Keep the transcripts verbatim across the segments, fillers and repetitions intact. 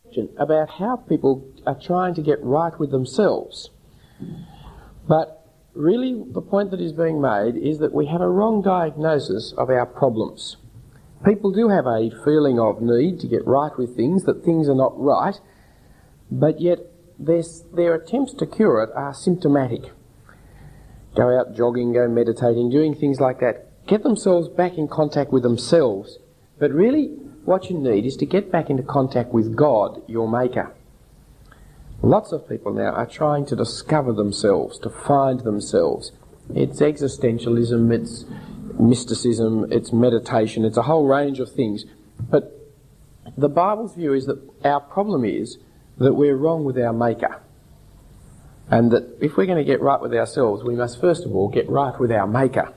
about how people are trying to get right with themselves. But really the point that is being made is that we have a wrong diagnosis of our problems. People do have a feeling of need to get right with things, that things are not right, but yet their, their attempts to cure it are symptomatic. Go out jogging, go meditating, doing things like that. Get themselves back in contact with themselves. But really, what you need is to get back into contact with God, your Maker. Lots of people now are trying to discover themselves, to find themselves. It's existentialism, it's mysticism, it's meditation, it's a whole range of things. But the Bible's view is that our problem is that we're wrong with our Maker. And that if we're going to get right with ourselves, we must first of all get right with our Maker.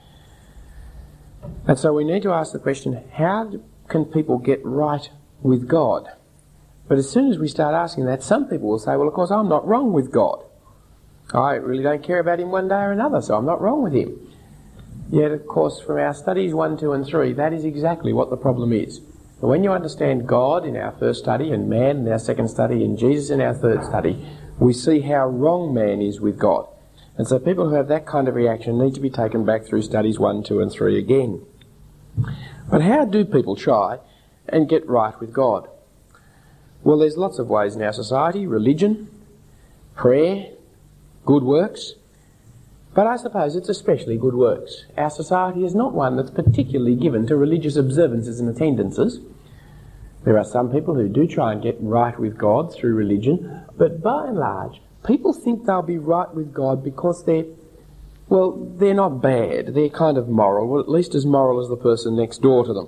And so we need to ask the question, how can people get right with God? But as soon as we start asking that, some people will say, well, of course, I'm not wrong with God. I really don't care about him one day or another, so I'm not wrong with him. Yet, of course, from our studies one, two and three, that is exactly what the problem is. But when you understand God in our first study, and man in our second study, and Jesus in our third study, we see how wrong man is with God. And so people who have that kind of reaction need to be taken back through studies one, two and three again. But how do people try and get right with God? Well, there's lots of ways in our society: religion, prayer, good works. But I suppose it's especially good works. Our society is not one that's particularly given to religious observances and attendances. There are some people who do try and get right with God through religion, but by and large, people think they'll be right with God because they're, well, they're not bad. They're kind of moral, well, at least as moral as the person next door to them.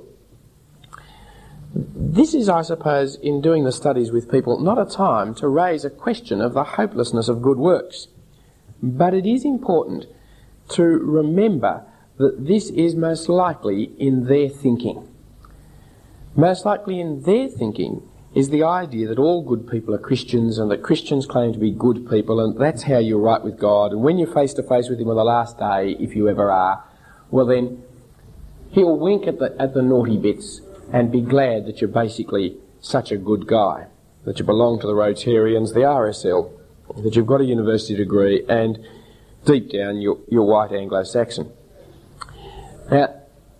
This is, I suppose, in doing the studies with people, not a time to raise a question of the hopelessness of good works. But it is important to remember that this is most likely in their thinking. Most likely in their thinking is the idea that all good people are Christians and that Christians claim to be good people, and that's how you're right with God. And when you're face to face with him on the last day, if you ever are, well then he'll wink at the, at the naughty bits and be glad that you're basically such a good guy, that you belong to the Rotarians, the R S L, that you've got a university degree, and deep down you're, you're white Anglo-Saxon. Now,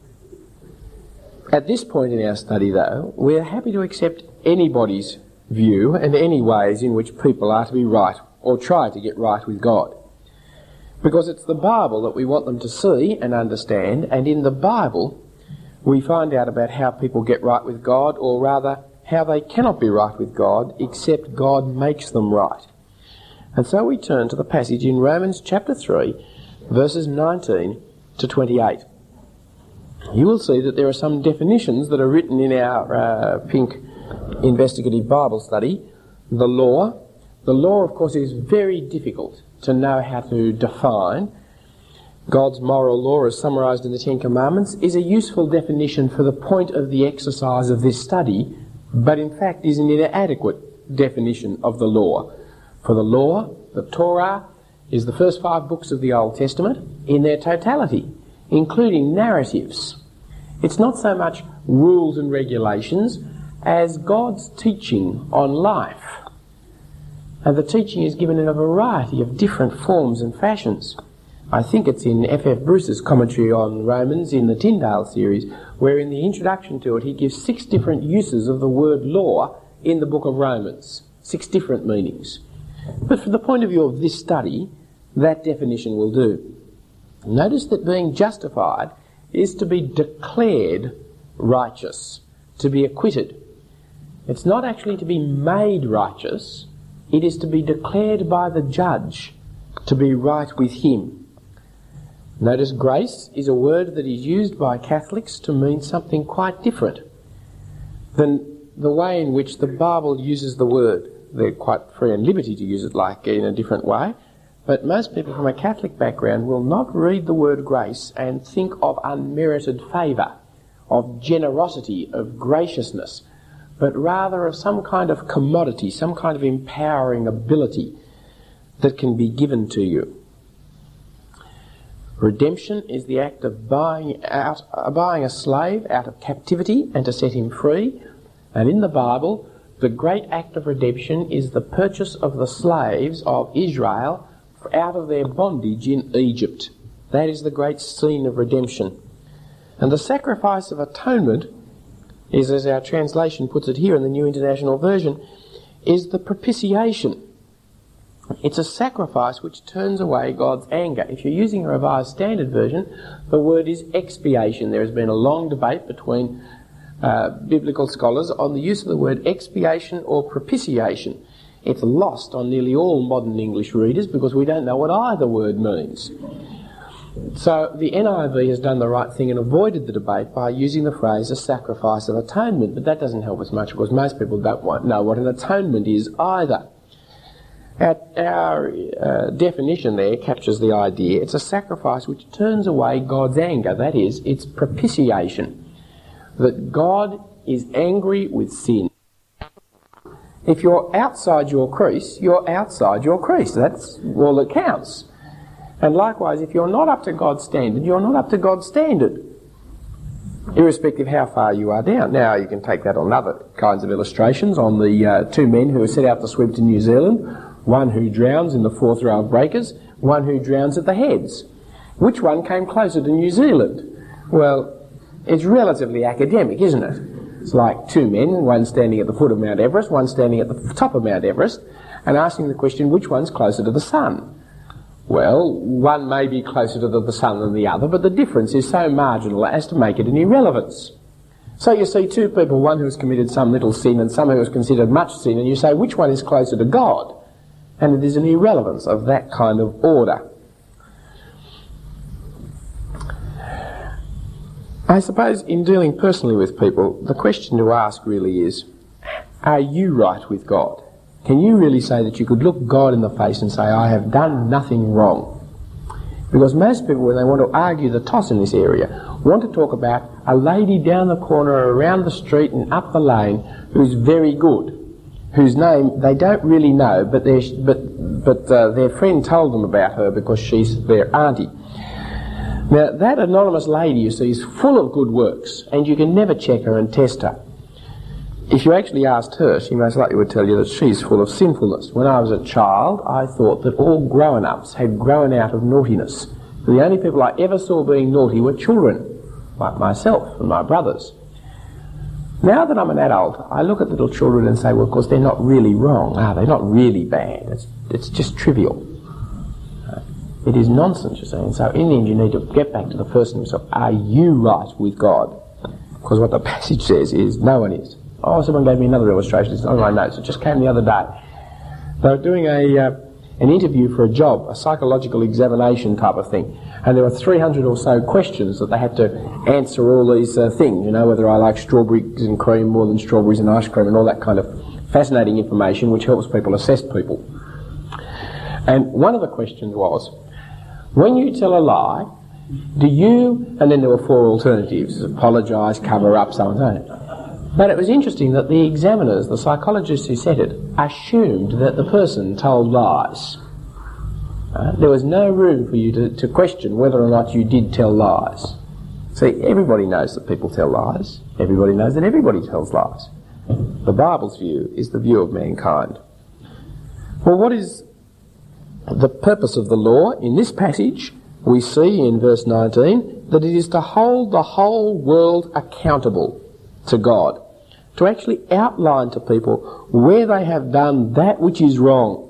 at this point in our study, though, we're happy to accept anybody's view and any ways in which people are to be right or try to get right with God. Because it's the Bible that we want them to see and understand, and in the Bible we find out about how people get right with God, or rather how they cannot be right with God except God makes them right. And so we turn to the passage in Romans chapter three, verses nineteen to twenty-eight. You will see that there are some definitions that are written in our uh, pink investigative Bible study. The law. The law, of course, is very difficult to know how to define. God's moral law, as summarised in the Ten Commandments, is a useful definition for the point of the exercise of this study, but in fact is an inadequate definition of the law. For the law, the Torah, is the first five books of the Old Testament in their totality, including narratives. It's not so much rules and regulations as God's teaching on life. And the teaching is given in a variety of different forms and fashions. I think it's in F F Bruce's commentary on Romans in the Tyndale series, where in the introduction to it he gives six different uses of the word law in the book of Romans. Six different meanings. But from the point of view of this study, that definition will do. Notice that being justified is to be declared righteous, to be acquitted. It's not actually to be made righteous, it is to be declared by the judge to be right with him. Notice grace is a word that is used by Catholics to mean something quite different than the way in which the Bible uses the word. They're quite free and liberty to use it like in a different way, but most people from a Catholic background will not read the word grace and think of unmerited favour, of generosity, of graciousness, but rather of some kind of commodity, some kind of empowering ability that can be given to you. Redemption is the act of buying out, uh, buying a slave out of captivity and to set him free, and in the Bible, the great act of redemption is the purchase of the slaves of Israel out of their bondage in Egypt. That is the great scene of redemption. And the sacrifice of atonement is, as our translation puts it here in the New International Version, is the propitiation. It's a sacrifice which turns away God's anger. If you're using a Revised Standard Version, the word is expiation. There has been a long debate between uh, biblical scholars on the use of the word expiation or propitiation. It's lost on nearly all modern English readers because we don't know what either word means. So the N I V has done the right thing and avoided the debate by using the phrase a sacrifice of atonement, but that doesn't help us much because most people don't want, know what an atonement is either. Our, our uh, definition there captures the idea. It's a sacrifice which turns away God's anger. That is, it's propitiation. That God is angry with sin. If you're outside your crease, you're outside your crease. That's all that counts. And likewise, if you're not up to God's standard, you're not up to God's standard, irrespective of how far you are down. Now, you can take that on other kinds of illustrations, on the uh, two men who set out to swim to New Zealand, one who drowns in the fourth row of breakers, one who drowns at the heads. Which one came closer to New Zealand? Well, it's relatively academic, isn't it? It's like two men, one standing at the foot of Mount Everest, one standing at the top of Mount Everest, and asking the question, which one's closer to the sun? Well, one may be closer to the sun than the other, but the difference is so marginal as to make it an irrelevance. So you see two people, one who has committed some little sin and some who has considered much sin, and you say, which one is closer to God? And it is an irrelevance of that kind of order. I suppose in dealing personally with people, the question to ask really is, are you right with God? Can you really say that you could look God in the face and say, I have done nothing wrong? Because most people, when they want to argue the toss in this area, want to talk about a lady down the corner, around the street and up the lane who's very good, whose name they don't really know, but, but, but uh, their friend told them about her because she's their auntie. Now, that anonymous lady, you see, is full of good works, and you can never check her and test her. If you actually asked her, she most likely would tell you that she's full of sinfulness. When I was a child, I thought that all grown-ups had grown out of naughtiness. The only people I ever saw being naughty were children, like myself and my brothers. Now that I'm an adult, I look at little children and say, well, of course, they're not really wrong, are they? Not really bad. It's, it's just trivial. It is nonsense, you see. And so in the end, you need to get back to the person himself. Are you right with God? Because what the passage says is, no one is. Oh, someone gave me another illustration. It's on my notes. It just came the other day. They were doing a uh, an interview for a job, a psychological examination type of thing. And there were three hundred or so questions that they had to answer all these uh, things. You know, whether I like strawberries and cream more than strawberries and ice cream and all that kind of fascinating information which helps people assess people. And one of the questions was, when you tell a lie, do you... And then there were four alternatives: apologise, cover up, so on and so on. But it was interesting that the examiners, the psychologists who said it, assumed that the person told lies. Uh, there was no room for you to, to question whether or not you did tell lies. See, everybody knows that people tell lies. Everybody knows that everybody tells lies. The Bible's view is the view of mankind. Well, what is the purpose of the law? In this passage, we see in verse nineteen that it is to hold the whole world accountable to God, to actually outline to people where they have done that which is wrong,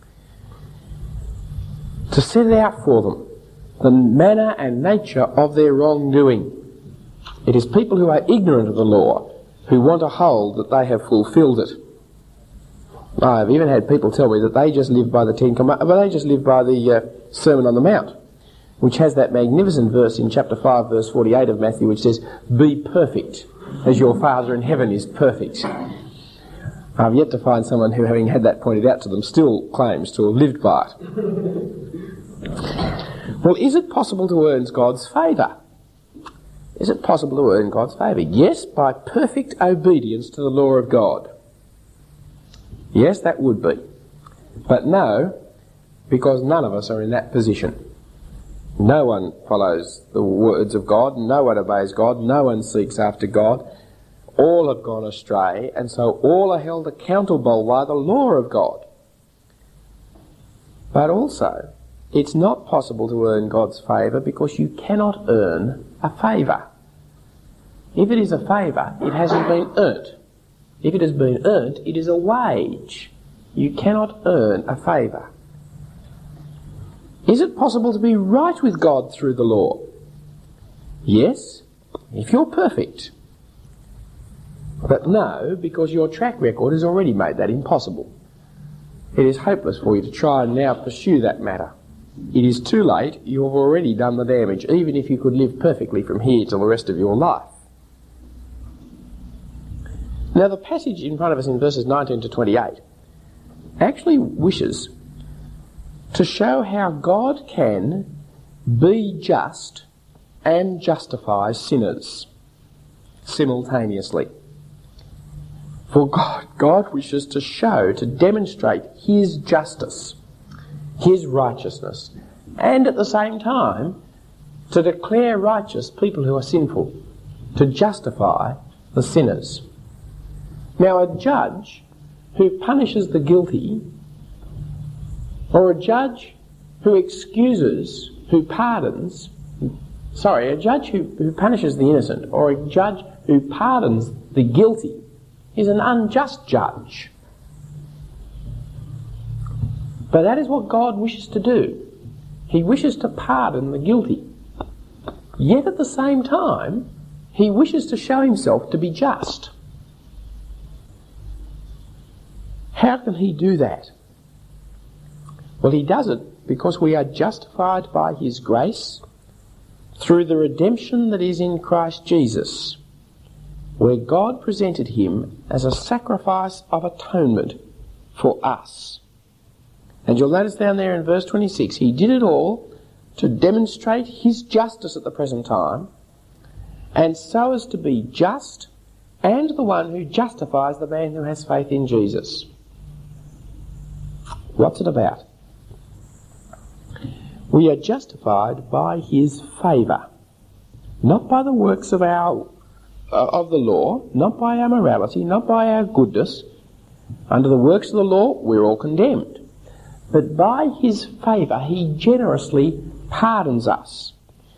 to set it out for them, the manner and nature of their wrongdoing. It is people who are ignorant of the law who want to hold that they have fulfilled it. I've even had people tell me that they just live by the Ten Commandments, but they just live by the uh, Sermon on the Mount, which has that magnificent verse in chapter five, verse forty-eight of Matthew, which says, "Be perfect, as your Father in heaven is perfect." I've yet to find someone who, having had that pointed out to them, still claims to have lived by it. Well, is it possible to earn God's favour? Is it possible to earn God's favour? Yes, by perfect obedience to the law of God. Yes, that would be. But no, because none of us are in that position. No one follows the words of God, no one obeys God, no one seeks after God. All have gone astray, and so all are held accountable by the law of God. But also, it's not possible to earn God's favour because you cannot earn a favour. If it is a favour, it hasn't been earned. If it has been earned, it is a wage. You cannot earn a favour. Is it possible to be right with God through the law? Yes, if you're perfect. But no, because your track record has already made that impossible. It is hopeless for you to try and now pursue that matter. It is too late. You have already done the damage, even if you could live perfectly from here till the rest of your life. Now, the passage in front of us in verses nineteen to twenty-eight actually wishes to show how God can be just and justify sinners simultaneously. For God, God wishes to show, to demonstrate His justice, His righteousness, and at the same time to declare righteous people who are sinful, to justify the sinners. Now, a judge who punishes the guilty, or a judge who excuses, who pardons, sorry, a judge who, who punishes the innocent, or a judge who pardons the guilty, is an unjust judge. But that is what God wishes to do. He wishes to pardon the guilty. Yet at the same time, He wishes to show Himself to be just. How can He do that? Well, He does it because we are justified by His grace through the redemption that is in Christ Jesus, where God presented Him as a sacrifice of atonement for us. And you'll notice down there in verse twenty-six, He did it all to demonstrate His justice at the present time, and so as to be just and the one who justifies the man who has faith in Jesus. What's it about? We are justified by His favour, not by the works of our uh, of the law, not by our morality, not by our goodness. Under the works of the law, we're all condemned. But by His favour, He generously pardons us.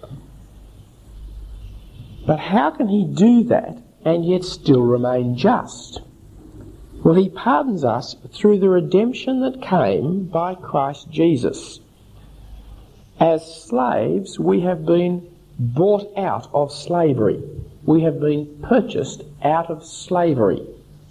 But how can He do that and yet still remain just? Well, He pardons us through the redemption that came by Christ Jesus. As slaves, we have been bought out of slavery. We have been purchased out of slavery.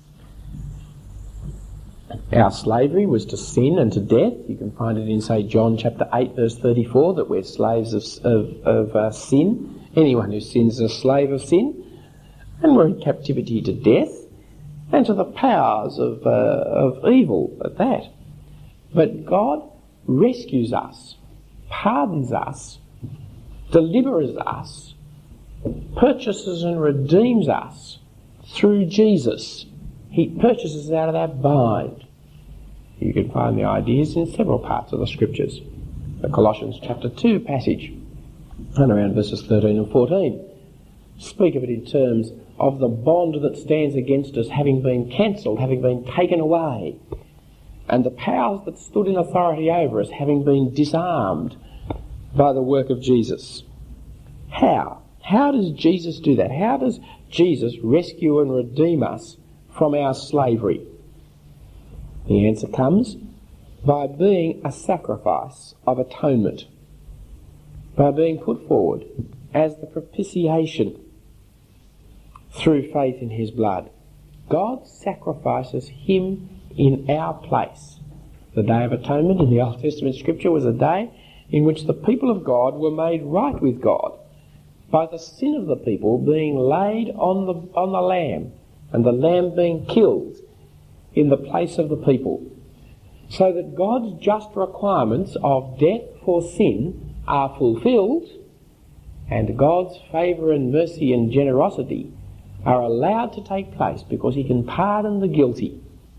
Our slavery was to sin and to death. You can find it in, say, John chapter eight, verse thirty-four, that we're slaves of, of, of uh, sin. Anyone who sins is a slave of sin. And we're in captivity to death and to the powers of, uh, of evil at that. But God rescues us, pardons us, delivers us, purchases and redeems us through Jesus. He purchases out of that bind. You can find the ideas in several parts of the Scriptures. The Colossians chapter two passage, and around verses thirteen and fourteen, speak of it in terms of the bond that stands against us having been cancelled, having been taken away, and the powers that stood in authority over us having been disarmed by the work of Jesus. How? How does Jesus do that? How does Jesus rescue and redeem us from our slavery? The answer comes by being a sacrifice of atonement, by being put forward as the propitiation through faith in His blood. God sacrifices Him in our place. The Day of Atonement in the Old Testament Scripture was a day in which the people of God were made right with God by the sin of the people being laid on the on the lamb, and the lamb being killed in the place of the people, so that God's just requirements of death for sin are fulfilled, and God's favour and mercy and generosity are allowed to take place because He can pardon the guilty.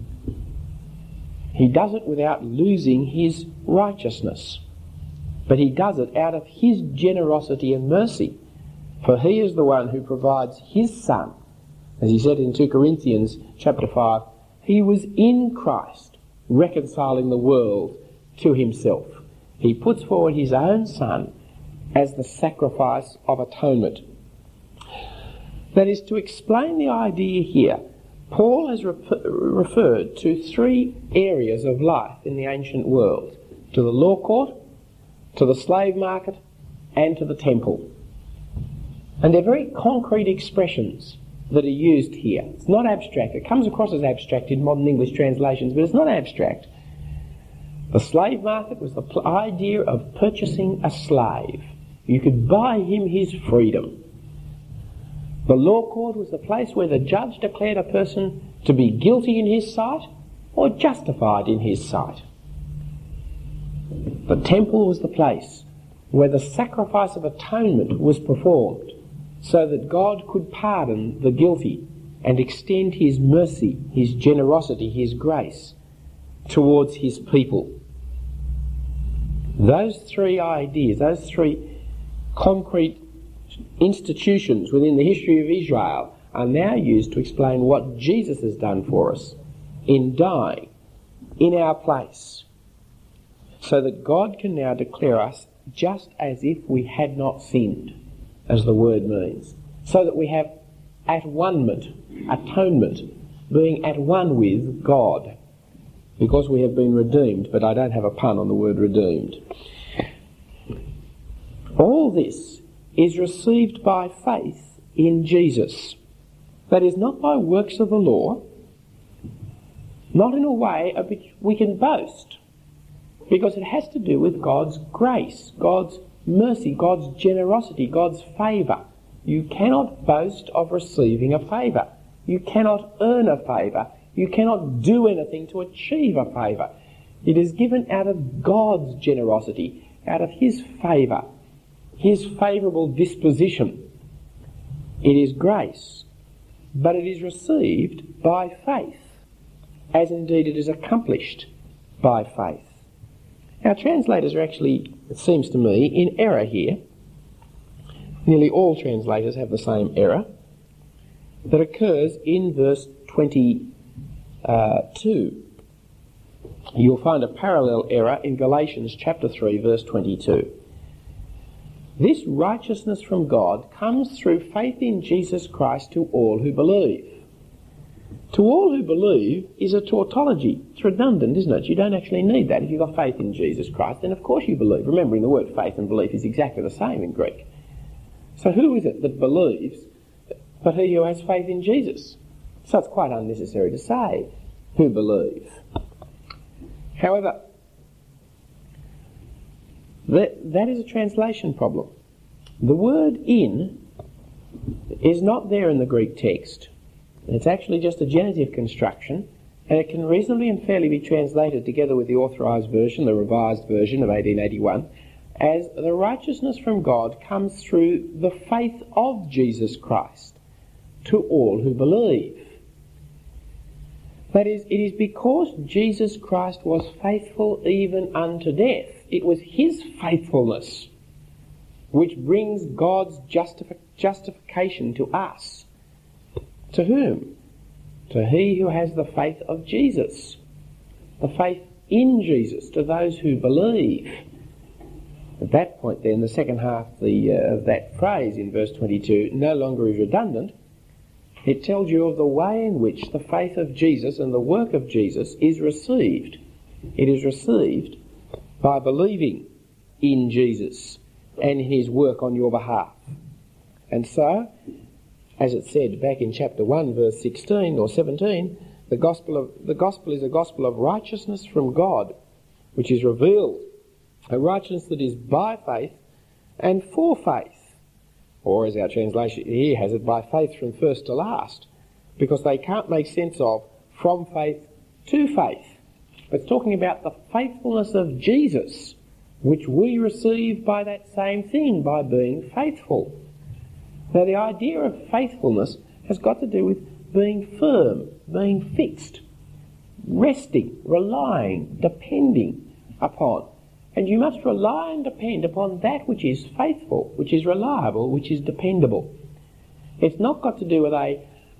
He does it without losing His righteousness, but He does it out of His generosity and mercy, for He is the one who provides His Son As he said in two Corinthians chapter five, he was in Christ, reconciling the world to himself. He puts forward his own Son as the sacrifice of atonement. That is, to explain the idea here, Paul has re- referred to three areas of life in the ancient world: to the law court, to the slave market, and to the temple. And they're very concrete expressions that are used here. It's not abstract. It comes across as abstract in modern English translations, but it's not abstract. The slave market was the pl- idea of purchasing a slave. You could buy him his freedom. The law court was the place where the judge declared a person to be guilty in his sight or justified in his sight. The temple was the place where the sacrifice of atonement was performed so that God could pardon the guilty and extend his mercy, his generosity, his grace towards his people. Those three ideas, those three concrete institutions within the history of Israel are now used to explain what Jesus has done for us in dying in our place, so that God can now declare us just as if we had not sinned, as the word means, so that we have at-one-ment, atonement, being at one with God, because we have been redeemed, but I don't have a pun on the word redeemed. All this is received by faith in Jesus. That is, not by works of the law, not in a way of which we can boast, because it has to do with God's grace, God's mercy, God's generosity, God's favour. You cannot boast of receiving a favour. You cannot earn a favour. You cannot do anything to achieve a favour. It is given out of God's generosity, out of his favour, his favourable disposition. It is grace, but it is received by faith, as indeed it is accomplished by faith. Our translators are actually, it seems to me, in error here. Nearly all translators have the same error that occurs in verse twenty-two. You'll find a parallel error in Galatians chapter three, verse twenty-two. This righteousness from God comes through faith in Jesus Christ to all who believe. To all who believe is a tautology. It's redundant, isn't it? You don't actually need that. If you've got faith in Jesus Christ, then of course you believe. Remembering the word faith and belief is exactly the same in Greek. So who is it that believes but he who has faith in Jesus? So it's quite unnecessary to say who believe. However, that, that is a translation problem. The word in is not there in the Greek text. It's actually just a genitive construction, and it can reasonably and fairly be translated together with the Authorised Version, the Revised Version of eighteen eighty-one, as the righteousness from God comes through the faith of Jesus Christ to all who believe. That is, it is because Jesus Christ was faithful even unto death. It was his faithfulness which brings God's justifi- justification to us. To whom? To he who has the faith of Jesus. The faith in Jesus, to those who believe. At that point then, the second half of, the, uh, of that phrase in verse twenty-two no longer is redundant. It tells you of the way in which the faith of Jesus and the work of Jesus is received. It is received by believing in Jesus and in his work on your behalf. And so, as it said back in chapter one, verse sixteen or seventeen, the gospel of the gospel is a gospel of righteousness from God, which is revealed, a righteousness that is by faith and for faith, or as our translation here has it, by faith from first to last, because they can't make sense of from faith to faith. But it's talking about the faithfulness of Jesus, which we receive by that same thing, by being faithful. Now, the idea of faithfulness has got to do with being firm, being fixed, resting, relying, depending upon. And you must rely and depend upon that which is faithful, which is reliable, which is dependable. It's not got to do with a,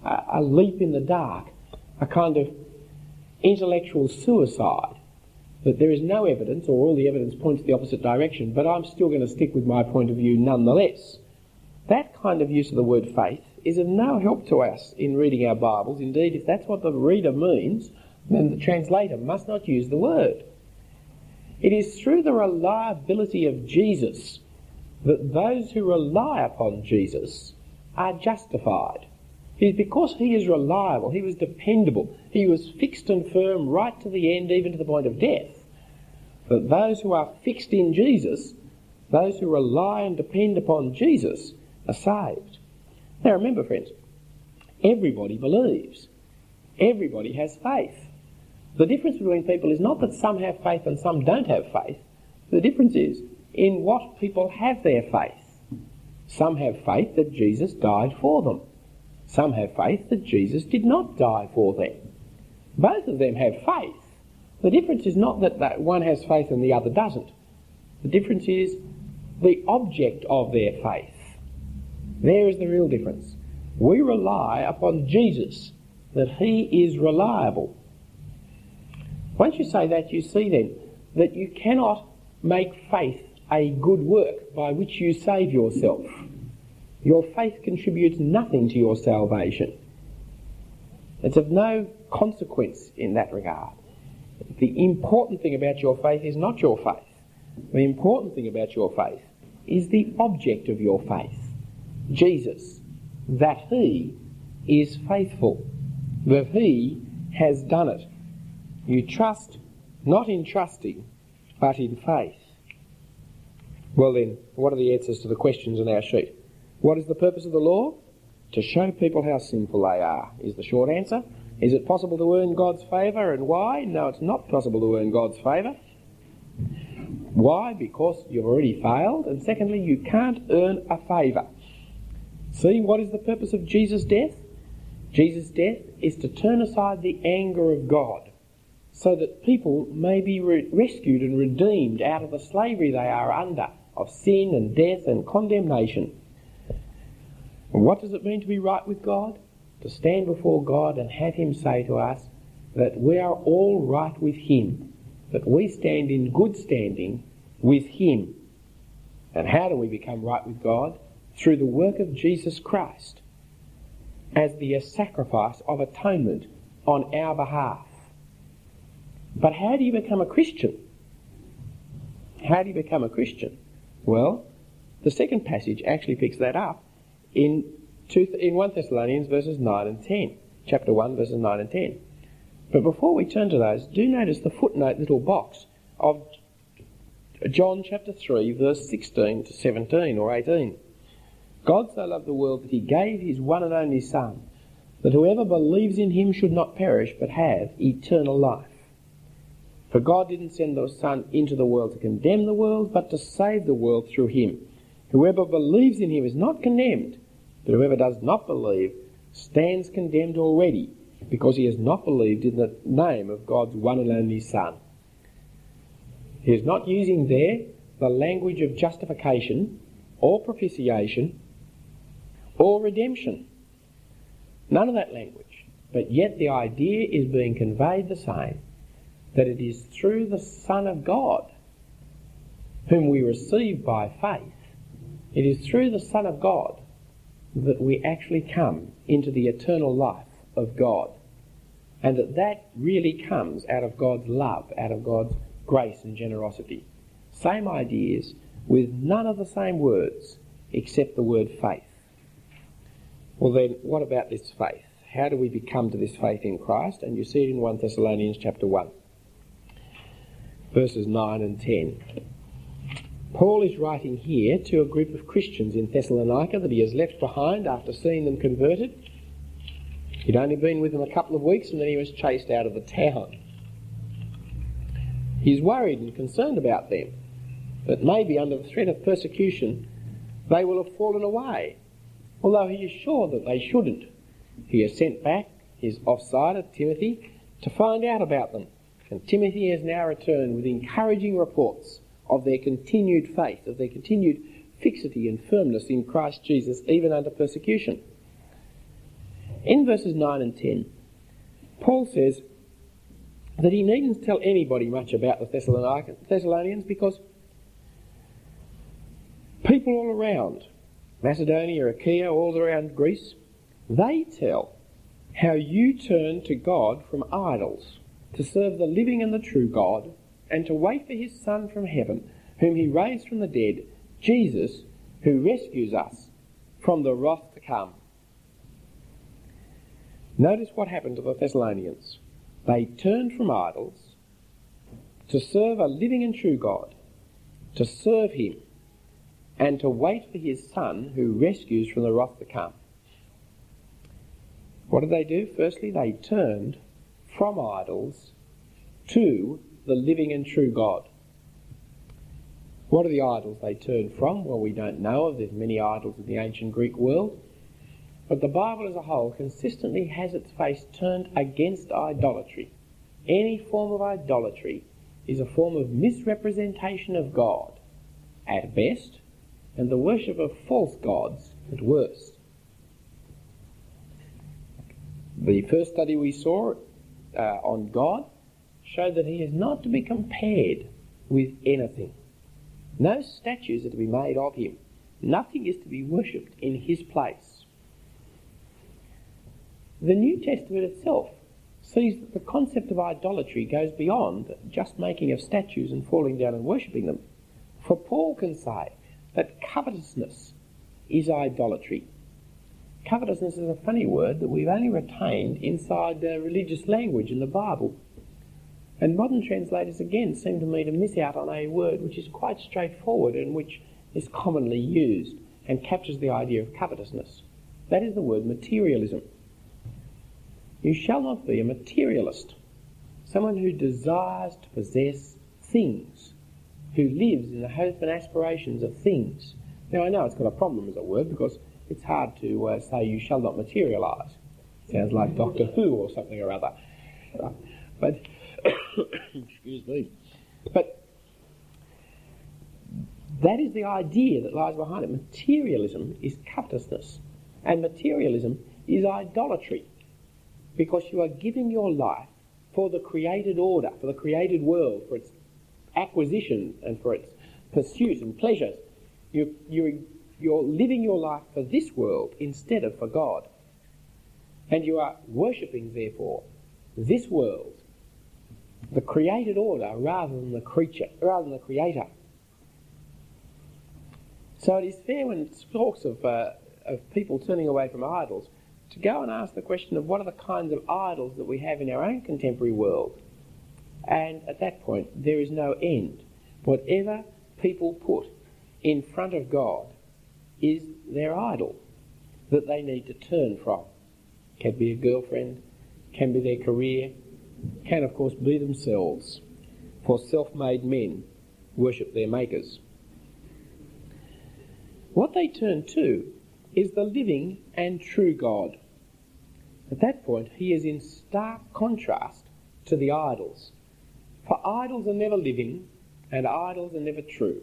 a, a leap in the dark, a kind of intellectual suicide, that there is no evidence, or all the evidence points the opposite direction, but I'm still going to stick with my point of view nonetheless. That kind of use of the word faith is of no help to us in reading our Bibles. Indeed, if that's what the reader means, then the translator must not use the word. It is through the reliability of Jesus that those who rely upon Jesus are justified. It is because he is reliable, he was dependable, he was fixed and firm right to the end, even to the point of death, that those who are fixed in Jesus, those who rely and depend upon Jesus, are saved. Now remember, friends, everybody believes. Everybody has faith. The difference between people is not that some have faith and some don't have faith. The difference is in what people have their faith. Some have faith that Jesus died for them. Some have faith that Jesus did not die for them. Both of them have faith. The difference is not that one has faith and the other doesn't. The difference is the object of their faith. There is the real difference. We rely upon Jesus, that he is reliable. Once you say that, you see then that you cannot make faith a good work by which you save yourself. Your faith contributes nothing to your salvation. It's of no consequence in that regard. The important thing about your faith is not your faith. The important thing about your faith is the object of your faith, Jesus, that he is faithful, that he has done it. You trust not in trusting, but in faith. Well then, what are the answers to the questions on our sheet? What is the purpose of the law? To show people how sinful they are, is the short answer. Is it possible to earn God's favour, and why? No, it's not possible to earn God's favour. Why? Because you've already failed, and secondly, you can't earn a favour. See, what is the purpose of Jesus' death? Jesus' death is to turn aside the anger of God, so that people may be re- rescued and redeemed out of the slavery they are under, of sin and death and condemnation. And what does it mean to be right with God? To stand before God and have him say to us that we are all right with him, that we stand in good standing with him. And how do we become right with God? Through the work of Jesus Christ as the sacrifice of atonement on our behalf. But how do you become a Christian? How do you become a Christian? Well, the second passage actually picks that up in two, in First Thessalonians verses nine and ten. Chapter one verses nine and ten. But before we turn to those, do notice the footnote little box of John chapter three verse sixteen to seventeen or eighteen. God so loved the world that he gave his one and only Son, that whoever believes in him should not perish but have eternal life. For God didn't send the Son into the world to condemn the world, but to save the world through him. Whoever believes in him is not condemned, but whoever does not believe stands condemned already, because he has not believed in the name of God's one and only Son. He is not using there the language of justification or propitiation or redemption. None of that language. But yet the idea is being conveyed the same, that it is through the Son of God, whom we receive by faith, it is through the Son of God that we actually come into the eternal life of God. And that that really comes out of God's love, out of God's grace and generosity. Same ideas, with none of the same words, except the word faith. Well then, what about this faith? How do we become to this faith in Christ? And you see it in First Thessalonians chapter one, verses nine and ten. Paul is writing here to a group of Christians in Thessalonica that he has left behind after seeing them converted. He'd only been with them a couple of weeks and then he was chased out of the town. He's worried and concerned about them, that maybe under the threat of persecution they will have fallen away, although he is sure that they shouldn't. He has sent back his offsider, Timothy, to find out about them, and Timothy has now returned with encouraging reports of their continued faith, of their continued fixity and firmness in Christ Jesus, even under persecution. In verses nine and ten, Paul says that he needn't tell anybody much about the Thessalonians because people all around Macedonia, Achaia, all around Greece, they tell how you turn to God from idols to serve the living and the true God and to wait for his Son from heaven, whom he raised from the dead, Jesus, who rescues us from the wrath to come. Notice what happened to the Thessalonians. They turned from idols to serve a living and true God, to serve him, and to wait for his Son who rescues from the wrath to come. What did they do? Firstly, they turned from idols to the living and true God. What are the idols they turned from? Well, we don't know of. There's many idols in the ancient Greek world. But the Bible as a whole consistently has its face turned against idolatry. Any form of idolatry is a form of misrepresentation of God at best, and the worship of false gods at worst. The first study we saw uh, on God showed that he is not to be compared with anything. No statues are to be made of him. Nothing is to be worshipped in his place. The New Testament itself sees that the concept of idolatry goes beyond just making of statues and falling down and worshipping them. For Paul can say that covetousness is idolatry. Covetousness is a funny word that we've only retained inside uh, religious language in the Bible. And modern translators again seem to me to miss out on a word which is quite straightforward and which is commonly used and captures the idea of covetousness. That is the word materialism. You shall not be a materialist, someone who desires to possess things, who lives in the hope and aspirations of things. Now, I know it's got a problem as a word because it's hard to uh, say you shall not materialise. Sounds like Doctor Who or something or other. But, excuse me, but that is the idea that lies behind it. Materialism is covetousness, and materialism is idolatry, because you are giving your life for the created order, for the created world, for its acquisition and for its pursuit and pleasures. You, you, you're living your life for this world instead of for God. And you are worshipping, therefore, this world, the created order, rather than the creature, rather than the creator. So it is fair when it talks of, uh, of people turning away from idols to go and ask the question of what are the kinds of idols that we have in our own contemporary world. And at that point, there is no end. Whatever people put in front of God is their idol that they need to turn from. Can be a girlfriend, can be their career, can of course be themselves. For self-made men worship their makers. What they turn to is the living and true God. At that point, he is in stark contrast to the idols. For idols are never living, and idols are never true.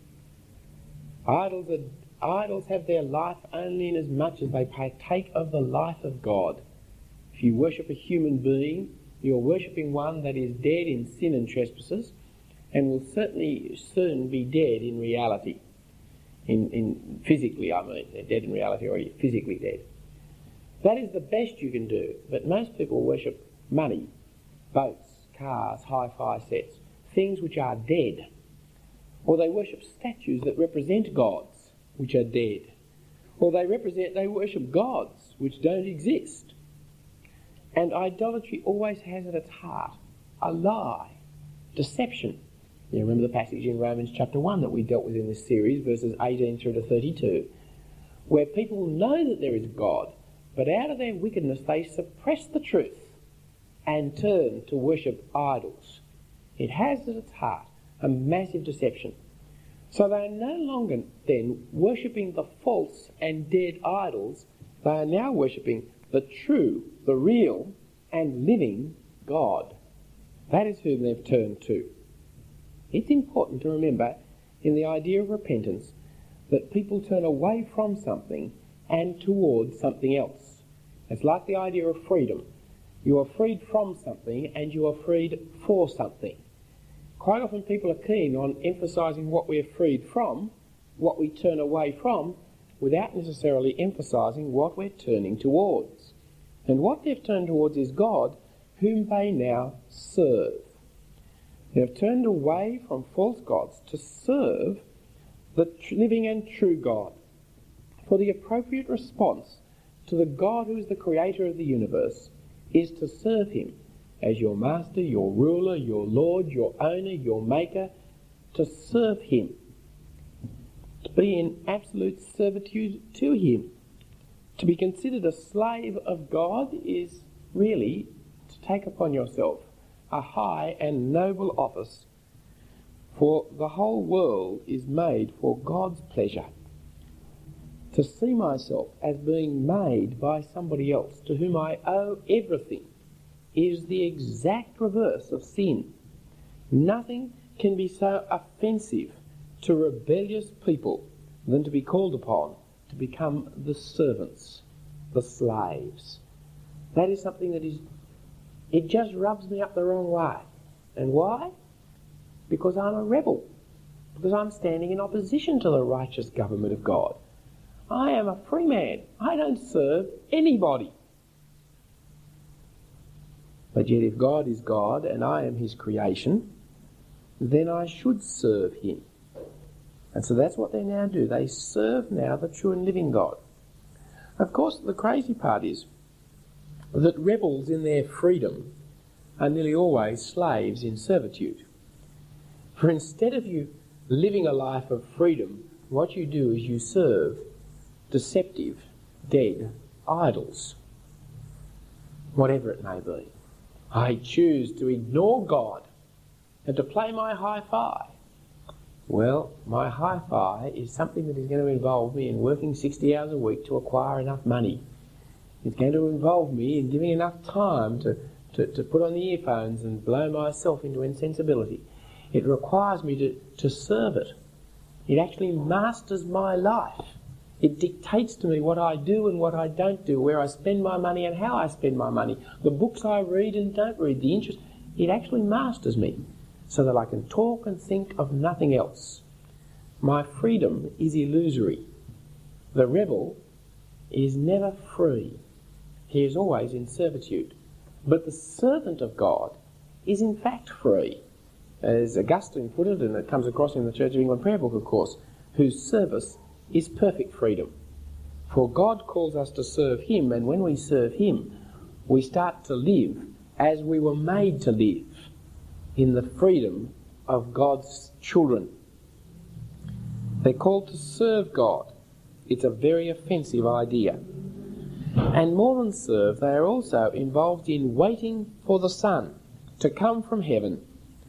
Idols are, idols have their life only in as much as they partake of the life of God. If you worship a human being, you're worshipping one that is dead in sin and trespasses, and will certainly soon be dead in reality. In, in physically, I mean, they're dead in reality, or you're physically dead. That is the best you can do, but most people worship money, boats, cars, hi-fi sets, things which are dead. Or they worship statues that represent gods which are dead. Or they represent, they worship gods which don't exist. And idolatry always has at its heart a lie, deception. You remember the passage in Romans chapter one that we dealt with in this series, verses eighteen through to thirty-two, where people know that there is God, but out of their wickedness they suppress the truth and turn to worship idols. It has at its heart a massive deception. So they are no longer then worshipping the false and dead idols. They are now worshipping the true, the real and living God. That is whom they've turned to. It's important to remember in the idea of repentance that people turn away from something and towards something else. It's like the idea of freedom. You are freed from something and you are freed for something. Quite often people are keen on emphasising what we're freed from, what we turn away from, without necessarily emphasising what we're turning towards. And what they've turned towards is God, whom they now serve. They have turned away from false gods to serve the living and true God. For the appropriate response to the God who is the creator of the universe is to serve him as your master, your ruler, your Lord, your owner, your maker, to serve him, to be in absolute servitude to him. To be considered a slave of God is really to take upon yourself a high and noble office, for the whole world is made for God's pleasure. To see myself as being made by somebody else to whom I owe everything is the exact reverse of sin. Nothing can be so offensive to rebellious people than to be called upon to become the servants, the slaves. That is something that is, it just rubs me up the wrong way. And why? Because I'm a rebel. Because I'm standing in opposition to the righteous government of God. I am a free man. I don't serve anybody. But yet if God is God and I am his creation, then I should serve him. And so that's what they now do. They serve now the true and living God. Of course, the crazy part is that rebels in their freedom are nearly always slaves in servitude. For instead of you living a life of freedom, what you do is you serve deceptive, dead idols, whatever it may be. I choose to ignore God and to play my hi-fi. Well, my hi-fi is something that is going to involve me in working sixty hours a week to acquire enough money. It's going to involve me in giving enough time to, to, to put on the earphones and blow myself into insensibility. It requires me to, to serve it. It actually masters my life. It dictates to me what I do and what I don't do, where I spend my money and how I spend my money, the books I read and don't read, the interest. It actually masters me so that I can talk and think of nothing else. My freedom is illusory. The rebel is never free. He is always in servitude. But the servant of God is in fact free. As Augustine put it, and it comes across in the Church of England prayer book, of course, whose service is perfect freedom. For God calls us to serve him, and when we serve him, we start to live as we were made to live, in the freedom of God's children. They're called to serve God. It's a very offensive idea. And more than serve, they are also involved in waiting for the Son to come from heaven,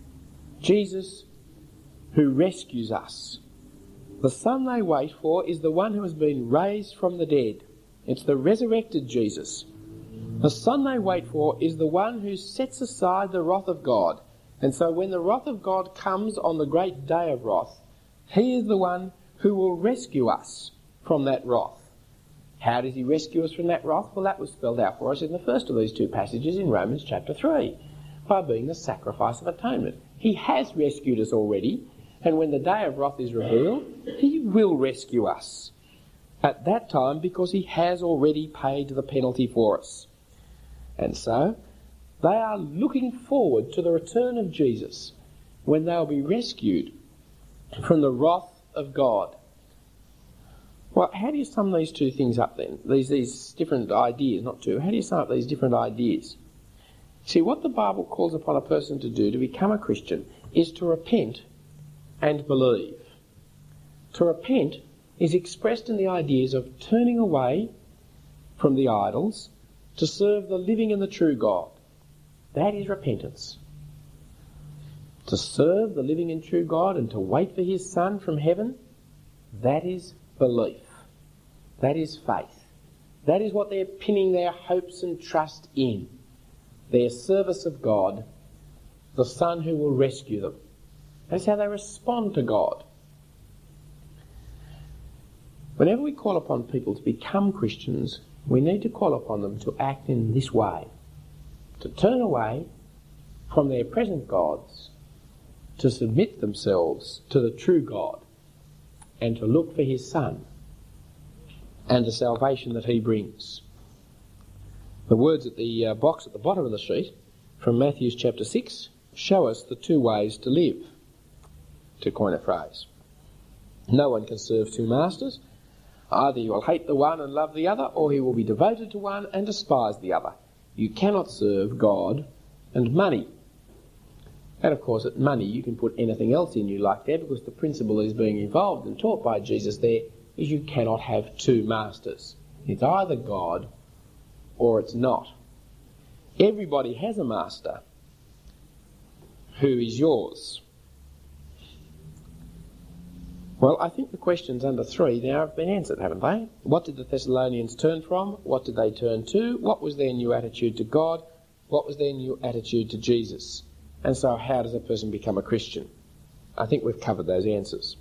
Jesus who rescues us. The Son they wait for is the one who has been raised from the dead. It's the resurrected Jesus. The Son they wait for is the one who sets aside the wrath of God. And so when the wrath of God comes on the great day of wrath, he is the one who will rescue us from that wrath. How does he rescue us from that wrath? Well, that was spelled out for us in the first of these two passages in Romans chapter three, by being the sacrifice of atonement. He has rescued us already, and when the day of wrath is revealed, he will rescue us at that time because he has already paid the penalty for us. And so they are looking forward to the return of Jesus when they'll be rescued from the wrath of God. Well, how do you sum these two things up then? These, these different ideas, not two. How do you sum up these different ideas? See, what the Bible calls upon a person to do to become a Christian is to repent and believe. To repent is expressed in the ideas of turning away from the idols to serve the living and the true God. That is repentance. To serve the living and true God and to wait for his Son from heaven, that is belief. That is faith. That is what they're pinning their hopes and trust in. Their service of God, the Son who will rescue them. That's how they respond to God. Whenever we call upon people to become Christians, we need to call upon them to act in this way, to turn away from their present gods, to submit themselves to the true God, and to look for his Son and the salvation that he brings. The words at the uh, box at the bottom of the sheet from Matthew chapter six show us the two ways to live, to coin a phrase. No one can serve two masters. Either you will hate the one and love the other, or he will be devoted to one and despise the other. You cannot serve God and money. And of course, at money you can put anything else in you like there, because the principle that is being evolved and taught by Jesus there is you cannot have two masters. It's either God or it's not. Everybody has a master who is yours. Well, I think the questions under three now have been answered, haven't they? What did the Thessalonians turn from? What did they turn to? What was their new attitude to God? What was their new attitude to Jesus? And so how does a person become a Christian? I think we've covered those answers.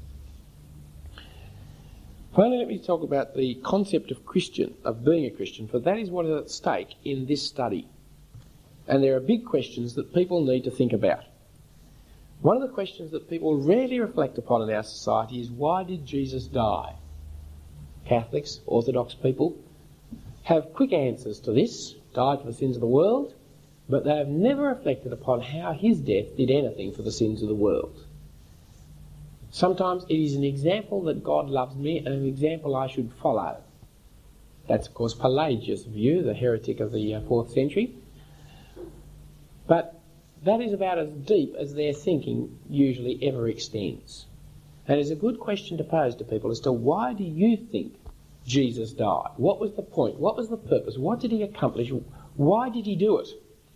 Finally, let me talk about the concept of Christian, of being a Christian, for that is what is at stake in this study. And there are big questions that people need to think about. One of the questions that people rarely reflect upon in our society is, why did Jesus die? Catholics, Orthodox people have quick answers to this: died for the sins of the world, but they have never reflected upon how his death did anything for the sins of the world. Sometimes it is an example that God loves me and an example I should follow. That's, of course, Pelagius' view, the heretic of the fourth century. But that is about as deep as their thinking usually ever extends. And it's a good question to pose to people as to, why do you think Jesus died? What was the point? What was the purpose? What did he accomplish? Why did he do it?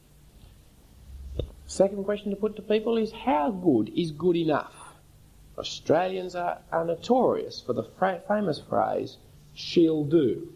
Second question to put to people is, how good is good enough? Australians are, are notorious for the fra- famous phrase, she'll do.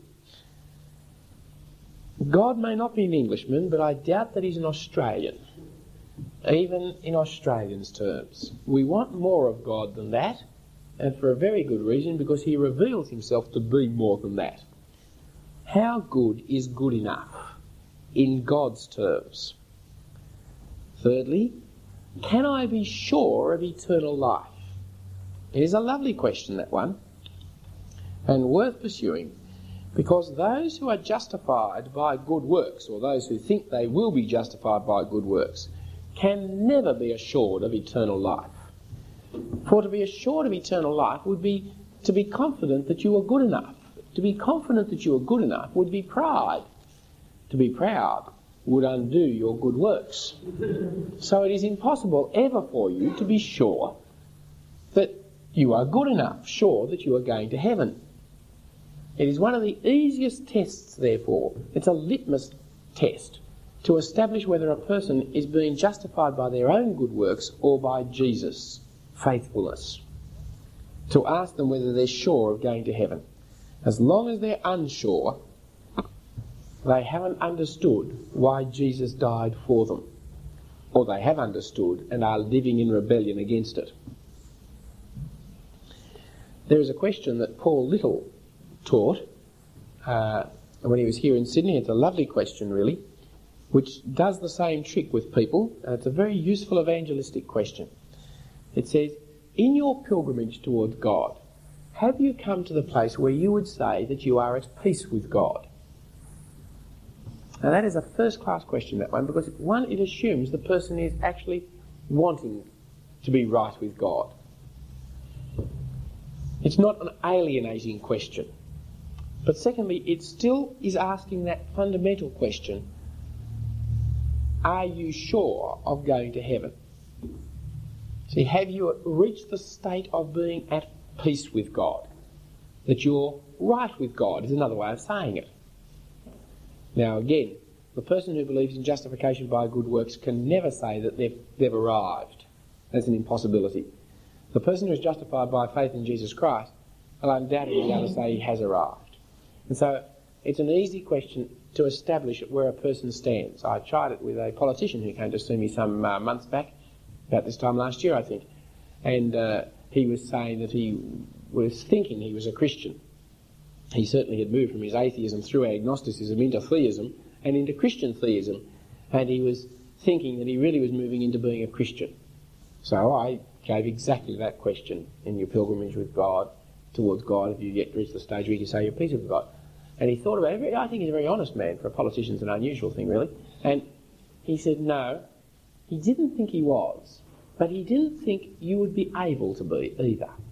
God may not be an Englishman, but I doubt that he's an Australian, even in Australians' terms. We want more of God than that, and for a very good reason, because he reveals himself to be more than that. How good is good enough in God's terms? Thirdly, can I be sure of eternal life? It is a lovely question, that one, and worth pursuing, because those who are justified by good works, or those who think they will be justified by good works, can never be assured of eternal life. For to be assured of eternal life would be to be confident that you are good enough. To be confident that you are good enough would be pride. To be proud would undo your good works. So it is impossible ever for you to be sure that you are good enough, sure that you are going to heaven. It is one of the easiest tests, therefore. It's a litmus test to establish whether a person is being justified by their own good works or by Jesus' faithfulness. To ask them whether they're sure of going to heaven. As long as they're unsure, they haven't understood why Jesus died for them. Or they have understood and are living in rebellion against it. There is a question that Paul Little taught uh, when he was here in Sydney. It's a lovely question, really, which does the same trick with people, and it's a very useful evangelistic question. It says, in your pilgrimage towards God, have you come to the place where you would say that you are at peace with God? Now that is a first-class question, that one, because one, it assumes the person is actually wanting to be right with God. It's not an alienating question. But secondly, it still is asking that fundamental question, are you sure of going to heaven? See, have you reached the state of being at peace with God? That you're right with God is another way of saying it. Now again, the person who believes in justification by good works can never say that they've, they've arrived. That's an impossibility. The person who is justified by faith in Jesus Christ will undoubtedly be able to say he has arrived. And so it's an easy question to establish where a person stands. I tried it with a politician who came to see me some uh, months back, about this time last year I think, and uh, he was saying that he was thinking he was a Christian. he certainly had moved from his atheism through agnosticism into theism and into Christian theism, and he was thinking that he really was moving into being a Christian. So I gave exactly that question in your pilgrimage with God, towards God, if you yet reach the stage where you can say your piece with God. And he thought about it. I think he's a very honest man. For a politician, it's an unusual thing, really. And he said, no, he didn't think he was, but he didn't think you would be able to be either.